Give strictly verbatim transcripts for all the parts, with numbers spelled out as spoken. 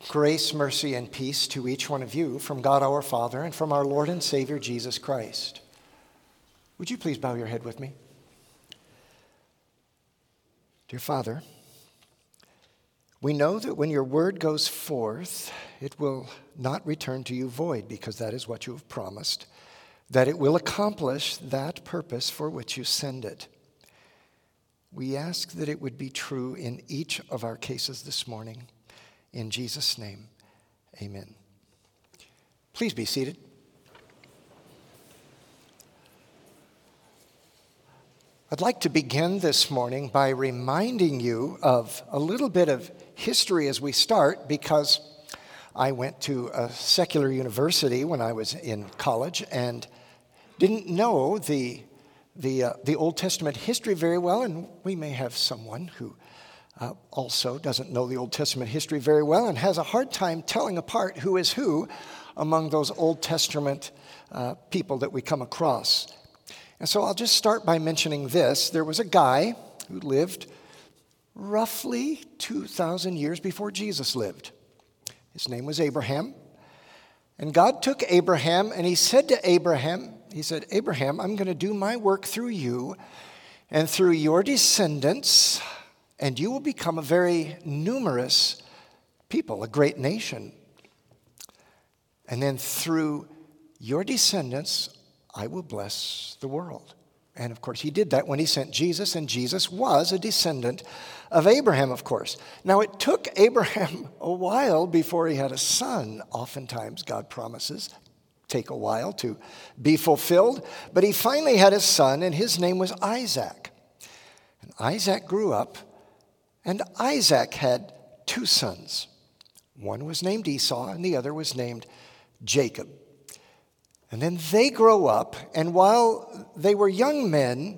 Grace, mercy, and peace to each one of you from God our Father and from our Lord and Savior Jesus Christ. Would you please bow your head with me? Dear Father, we know that when your word goes forth, it will not return to you void, because that is what you have promised, that it will accomplish that purpose for which you send it. We ask that it would be true in each of our cases this morning. In Jesus' name, amen. Please be seated. I'd like to begin this morning by reminding you of a little bit of history as we start, because I went to a secular university when I was in college and didn't know the the uh, the Old Testament history very well, and we may have someone who uh, also doesn't know the Old Testament history very well and has a hard time telling apart who is who among those Old Testament uh, people that we come across. And so I'll just start by mentioning this. There was a guy who lived roughly two thousand years before Jesus lived. His name was Abraham. And God took Abraham and he said to Abraham, he said, Abraham, I'm going to do my work through you and through your descendants, and you will become a very numerous people, a great nation. And then through your descendants, I will bless the world. And of course, he did that when he sent Jesus, and Jesus was a descendant of Abraham, of course. Now, it took Abraham a while before he had a son. Oftentimes, God promises take a while to be fulfilled. But he finally had a son, and his name was Isaac. And Isaac grew up, and Isaac had two sons. One was named Esau, and the other was named Jacob. And then they grow up, and while they were young men,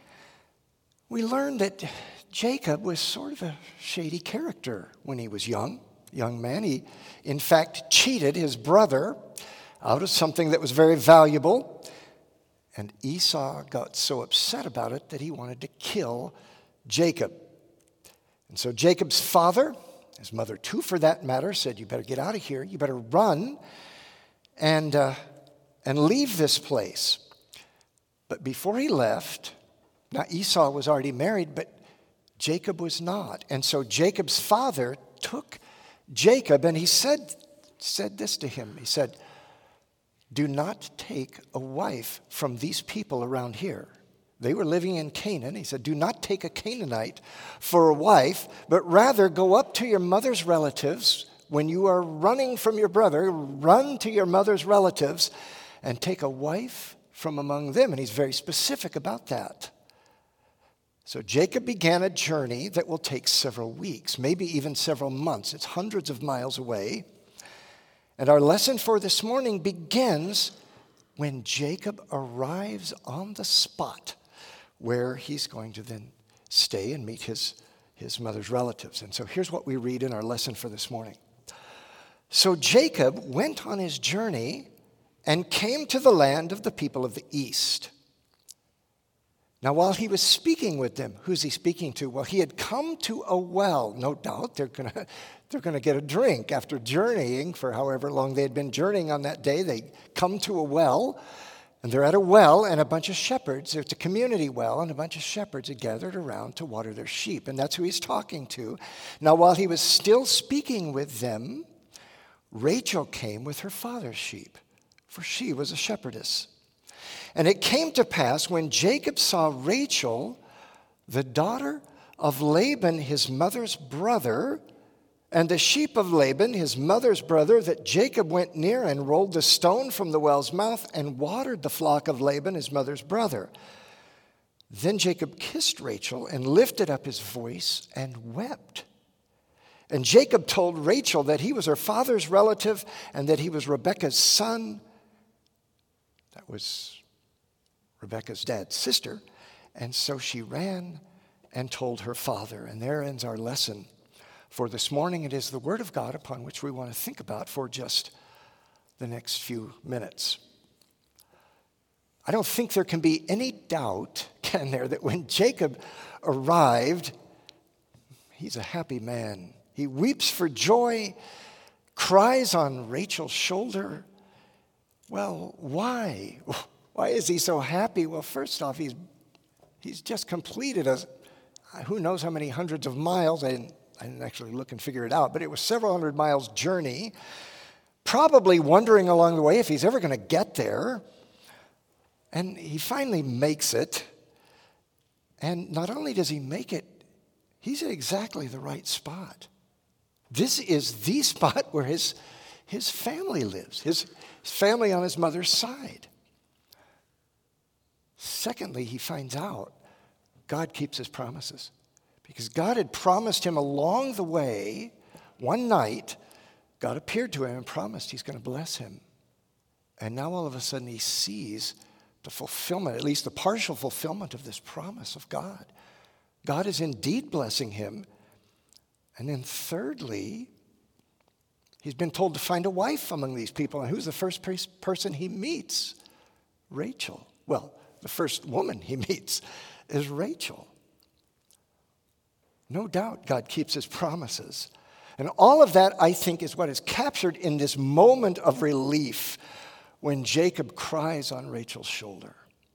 we learned that Jacob was sort of a shady character when he was young, young man. He, in fact, cheated his brother out of something that was very valuable, and Esau got so upset about it that he wanted to kill Jacob. And so Jacob's father, his mother too for that matter, said, you better get out of here, you better run, and uh, and leave this place. But before he left, now Esau was already married, but Jacob was not. And so Jacob's father took Jacob, and he said, said this to him. He said, do not take a wife from these people around here. They were living in Canaan. He said, do not take a Canaanite for a wife, but rather go up to your mother's relatives. When you are running from your brother, run to your mother's relatives and take a wife from among them. And he's very specific about that. So Jacob began a journey that will take several weeks, maybe even several months. It's hundreds of miles away. And our lesson for this morning begins when Jacob arrives on the spot where he's going to then stay and meet his, his mother's relatives. And so here's what we read in our lesson for this morning. So Jacob went on his journey and came to the land of the people of the east. Now, while he was speaking with them, who's he speaking to? Well, he had come to a well. No doubt they're going to they're going to get a drink after journeying for however long they had been journeying on that day. They come to a well, and they're at a well, and a bunch of shepherds, it's a community well, and a bunch of shepherds had gathered around to water their sheep, and that's who he's talking to. Now, while he was still speaking with them, Rachel came with her father's sheep, for she was a shepherdess. And it came to pass when Jacob saw Rachel, the daughter of Laban, his mother's brother, and the sheep of Laban, his mother's brother, that Jacob went near and rolled the stone from the well's mouth and watered the flock of Laban, his mother's brother. Then Jacob kissed Rachel and lifted up his voice and wept. And Jacob told Rachel that he was her father's relative and that he was Rebekah's son. That was Rebekah's dad's sister. And so she ran and told her father. And there ends our lesson for this morning. It is the Word of God upon which we want to think about for just the next few minutes. I don't think there can be any doubt, can there, that when Jacob arrived, he's a happy man. He weeps for joy cries on Rachel's shoulder. Well, why? Why is he so happy? Well, first off, he's he's just completed a, who knows how many hundreds of miles. I didn't, I didn't actually look and figure it out, but it was several hundred miles journey, probably wondering along the way if he's ever going to get there. And he finally makes it. And not only does he make it, he's at exactly the right spot. This is the spot where his, his family lives, his, his family on his mother's side. Secondly, he finds out God keeps his promises. Because God had promised him along the way, one night, God appeared to him and promised he's going to bless him. And now all of a sudden he sees the fulfillment, at least the partial fulfillment of this promise of God. God is indeed blessing him. And then thirdly, he's been told to find a wife among these people. And who's the first person he meets? Rachel. Well, the first woman he meets is Rachel. No doubt God keeps his promises. And all of that, I think, is what is captured in this moment of relief when Jacob cries on Rachel's shoulder.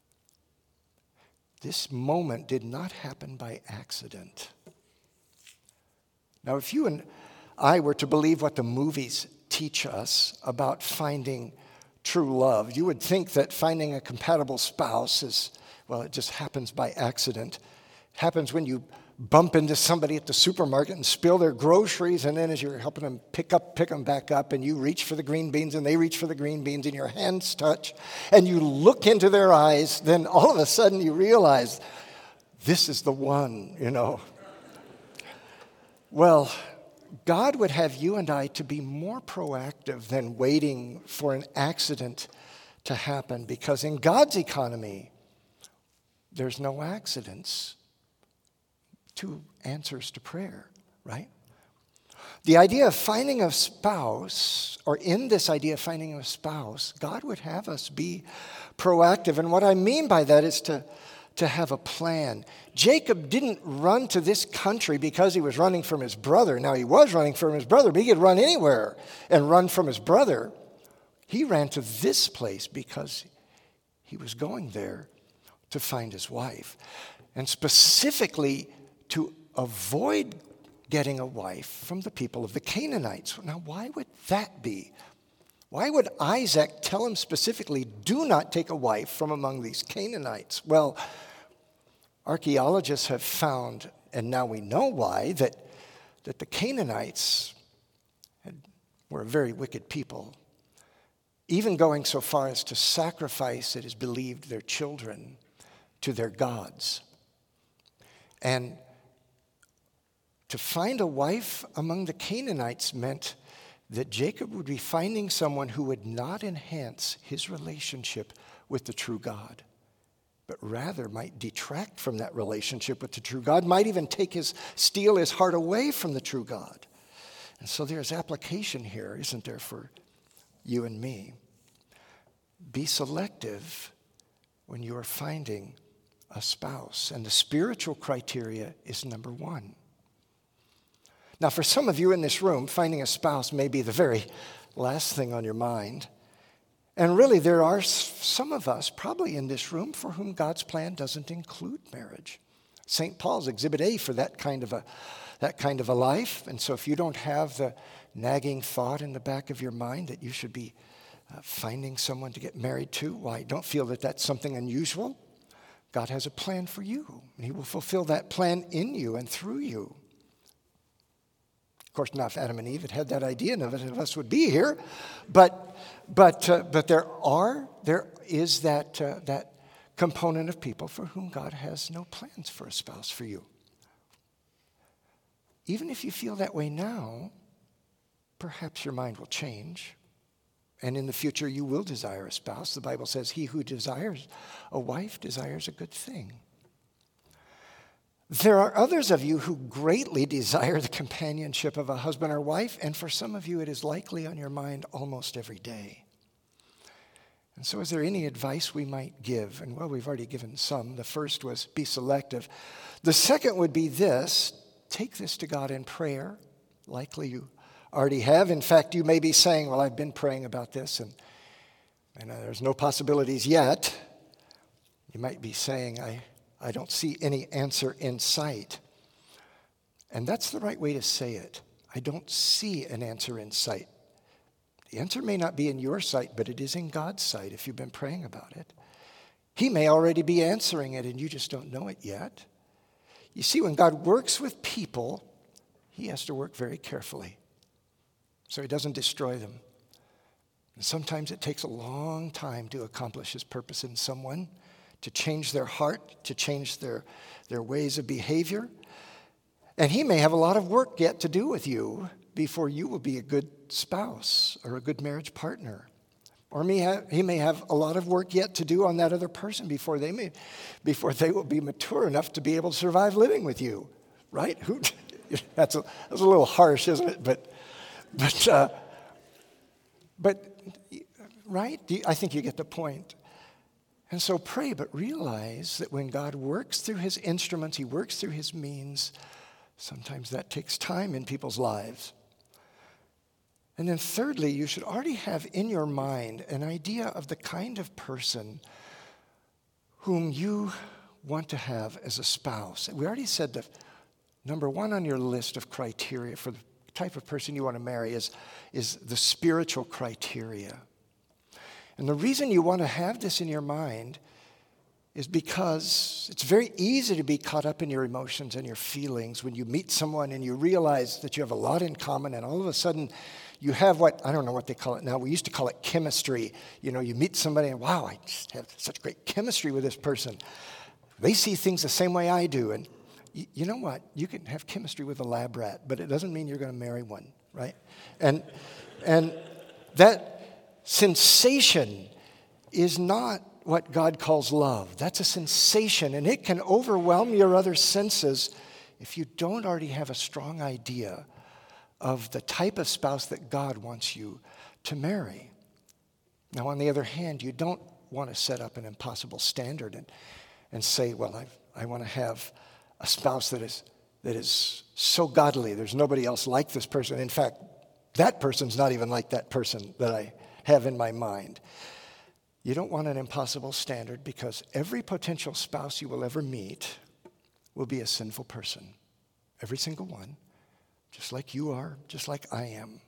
This moment did not happen by accident. Now, if you and I were to believe what the movies teach us about finding true love, you would think that finding a compatible spouse is, well, it just happens by accident. It happens when you bump into somebody at the supermarket and spill their groceries, and then as you're helping them pick up, pick them back up, and you reach for the green beans and they reach for the green beans and your hands touch, and you look into their eyes, then all of a sudden you realize, this is the one, you know. Well, God would have you and I to be more proactive than waiting for an accident to happen, because in God's economy, there's no accidents. Two answers to prayer, right? The idea of finding a spouse, or in this idea of finding a spouse, God would have us be proactive. And what I mean by that is to, to have a plan. Jacob didn't run to this country because he was running from his brother. Now, he was running from his brother, but he could run anywhere and run from his brother. He ran to this place because he was going there to find his wife. And specifically, to avoid getting a wife from the people of the Canaanites. Now, why would that be? Why would Isaac tell him specifically, do not take a wife from among these Canaanites? Well, archaeologists have found, and now we know why, that, that the Canaanites had, were a very wicked people, even going so far as to sacrifice, it is believed, their children to their gods. And to find a wife among the Canaanites meant that Jacob would be finding someone who would not enhance his relationship with the true God, but rather might detract from that relationship with the true God, might even take his, steal his heart away from the true God. And so there's application here, isn't there, for you and me? Be selective when you are finding a spouse. And the spiritual criteria is number one. Now, for some of you in this room, finding a spouse may be the very last thing on your mind. And really, there are some of us probably in this room for whom God's plan doesn't include marriage. Saint Paul's Exhibit A for that kind of a, that kind of a life. And so if you don't have the nagging thought in the back of your mind that you should be uh, finding someone to get married to, why, don't feel that that's something unusual. God has a plan for you, and he will fulfill that plan in you and through you. Of course, not if Adam and Eve had had that idea, none of us would be here. But, but, uh, but there are, there is that, uh, that component of people for whom God has no plans for a spouse for you. Even if you feel that way now, perhaps your mind will change. And in the future, you will desire a spouse. The Bible says, he who desires a wife desires a good thing. There are others of you who greatly desire the companionship of a husband or wife, and for some of you, it is likely on your mind almost every day. And so is there any advice we might give? And well, we've already given some. The first was be selective. The second would be this: take this to God in prayer. Likely you already have. In fact, you may be saying, well, I've been praying about this, and, and uh, there's no possibilities yet. You might be saying, I, I don't see any answer in sight. And that's the right way to say it. I don't see an answer in sight. The answer may not be in your sight, but it is in God's sight if you've been praying about it. He may already be answering it, and you just don't know it yet. You see, when God works with people, he has to work very carefully so he doesn't destroy them. And sometimes it takes a long time to accomplish his purpose in someone, to change their heart, to change their, their ways of behavior. And he may have a lot of work yet to do with you before you will be a good spouse or a good marriage partner. Or may have, he may have a lot of work yet to do on that other person before they may, before they will be mature enough to be able to survive living with you, right? Who, that's a that's a little harsh, isn't it? But but uh, but right? I think you get the point. And so pray, but realize that when God works through his instruments, he works through his means. Sometimes that takes time in people's lives. And then thirdly, you should already have in your mind an idea of the kind of person whom you want to have as a spouse. We already said that number one on your list of criteria for the type of person you want to marry is, is the spiritual criteria. And the reason you want to have this in your mind is because it's very easy to be caught up in your emotions and your feelings when you meet someone and you realize that you have a lot in common, and all of a sudden you have what, I don't know what they call it now, we used to call it chemistry. You know, you meet somebody and wow, I just have such great chemistry with this person. They see things the same way I do, and y- you know what? You can have chemistry with a lab rat, but it doesn't mean you're going to marry one, right? And and that sensation is not what God calls love. That's a sensation, and it can overwhelm your other senses if you don't already have a strong idea of the type of spouse that God wants you to marry. Now, on the other hand, you don't want to set up an impossible standard and, and say, well, I, I want to have a spouse that is, that is so godly. There's nobody else like this person. In fact, that person's not even like that person that I have in my mind. You don't want an impossible standard because every potential spouse you will ever meet will be a sinful person. Every single one. Just like you are, just like I am.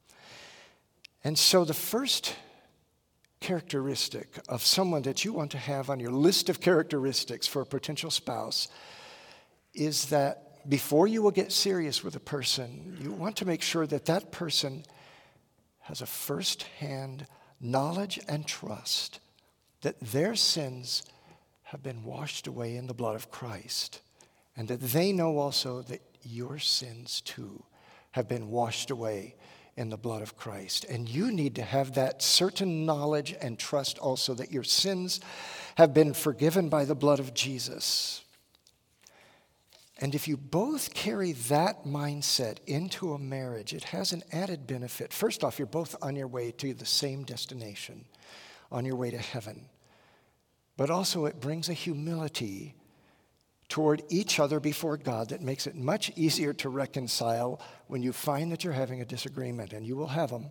And so the first characteristic of someone that you want to have on your list of characteristics for a potential spouse is that before you will get serious with a person, you want to make sure that that person has a first-hand knowledge and trust that their sins have been washed away in the blood of Christ, and that they know also that your sins too have been washed away in the blood of Christ. And you need to have that certain knowledge and trust also that your sins have been forgiven by the blood of Jesus. And if you both carry that mindset into a marriage, it has an added benefit. First off, you're both on your way to the same destination, on your way to heaven. But also it brings a humility toward each other before God that makes it much easier to reconcile when you find that you're having a disagreement, and you will have them.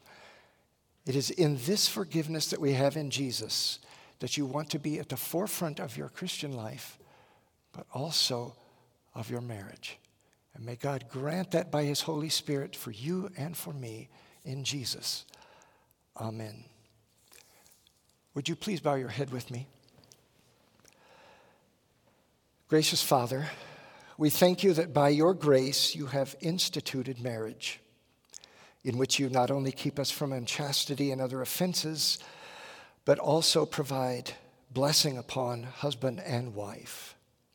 It is in this forgiveness that we have in Jesus that you want to be at the forefront of your Christian life, but also of your marriage. And may God grant that by his Holy Spirit for you and for me in Jesus. Amen. Would you please bow your head with me? Gracious Father, we thank you that by your grace you have instituted marriage, in which you not only keep us from unchastity and other offenses, but also provide blessing upon husband and wife.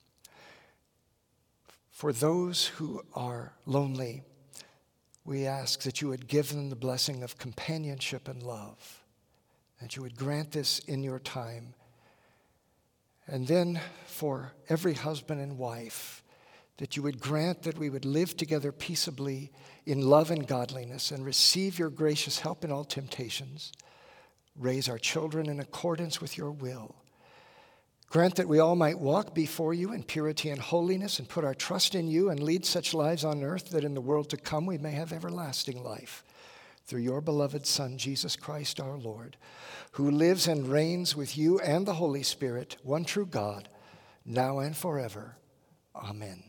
For those who are lonely, we ask that you would give them the blessing of companionship and love, that you would grant this in your time. And then for every husband and wife, that you would grant that we would live together peaceably in love and godliness and receive your gracious help in all temptations, raise our children in accordance with your will, Grant that we all might walk before you in purity and holiness and put our trust in you and lead such lives on earth that in the world to come we may have everlasting life. Through your beloved Son, Jesus Christ our Lord, who lives and reigns with you and the Holy Spirit, one true God, now and forever. Amen.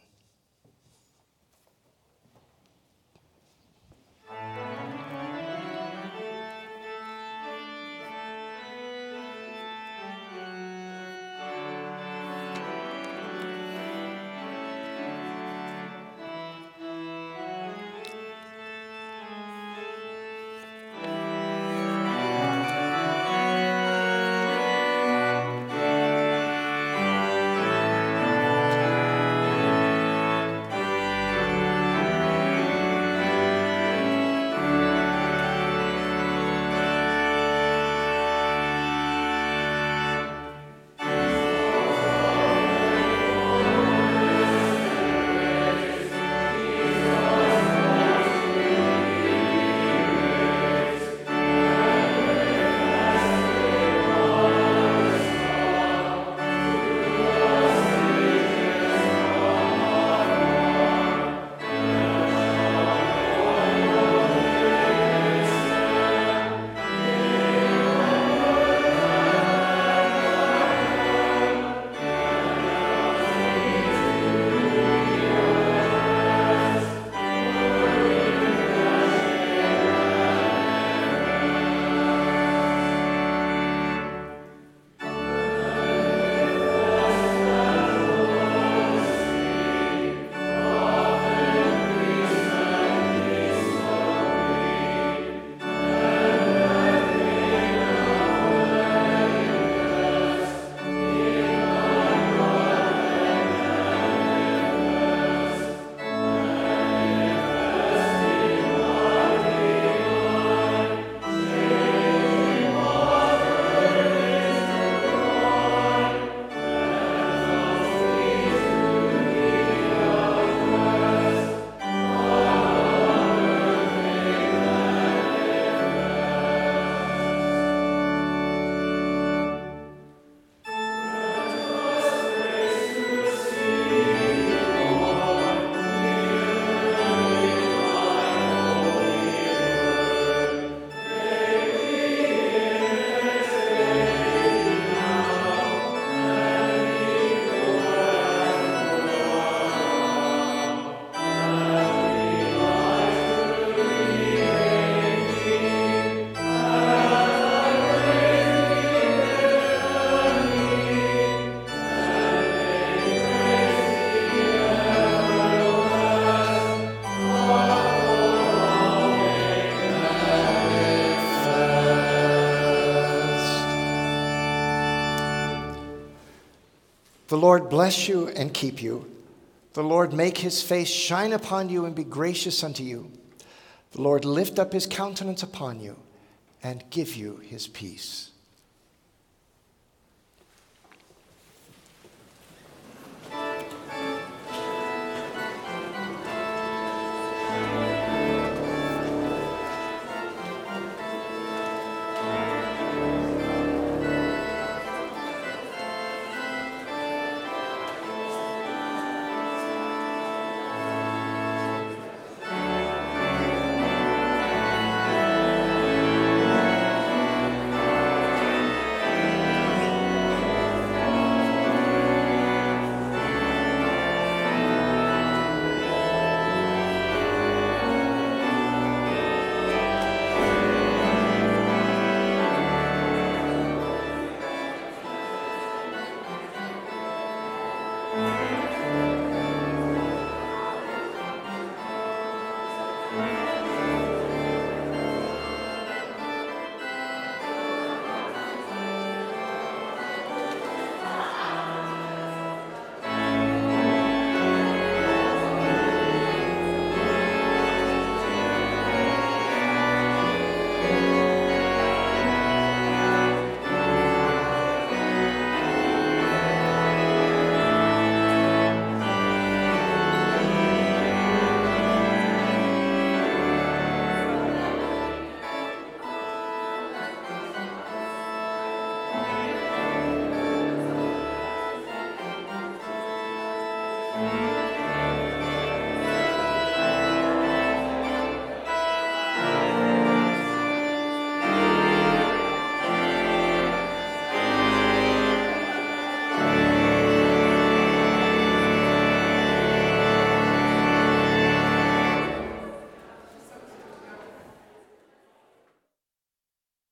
The Lord bless you and keep you. The Lord make his face shine upon you and be gracious unto you. The Lord lift up his countenance upon you and give you his peace.